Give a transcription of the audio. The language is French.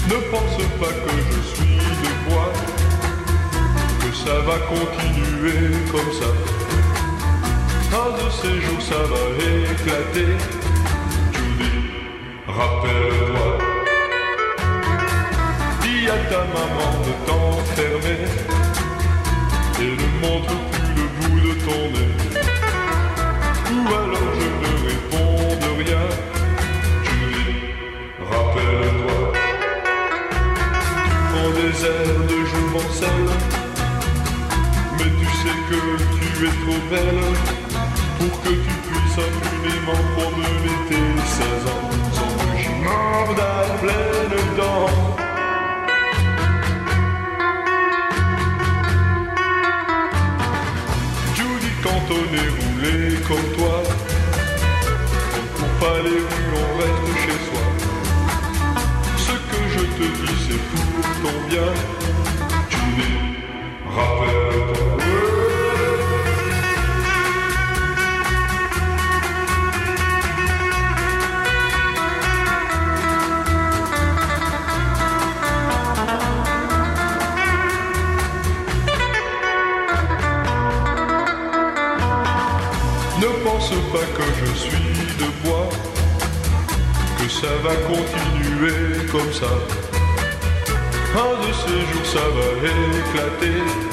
Ne pense pas que je suis de bois, que ça va continuer comme ça. Un de ces jours ça va éclater. Judy, rappelle-toi. Dis à ta maman de t'enfermer et ne montre plus le bout de ton nez. Ou alors je ne réponds de rien. Judy, rappelle-toi. En désert de jouvencelle, mais tu sais que tu es trop belle pour que tu puisses impunément promener tes 16 ans sans que j'y morde à pleines dents. Judy, quand on est roulé comme toi, on ne court pas les rues, on reste chez soi. Ce que je te dis c'est pour ton bien. Judy, rappelle-toi. Ne pense pas que je suis de bois, que ça va continuer comme ça. Un de ces jours ça va éclater.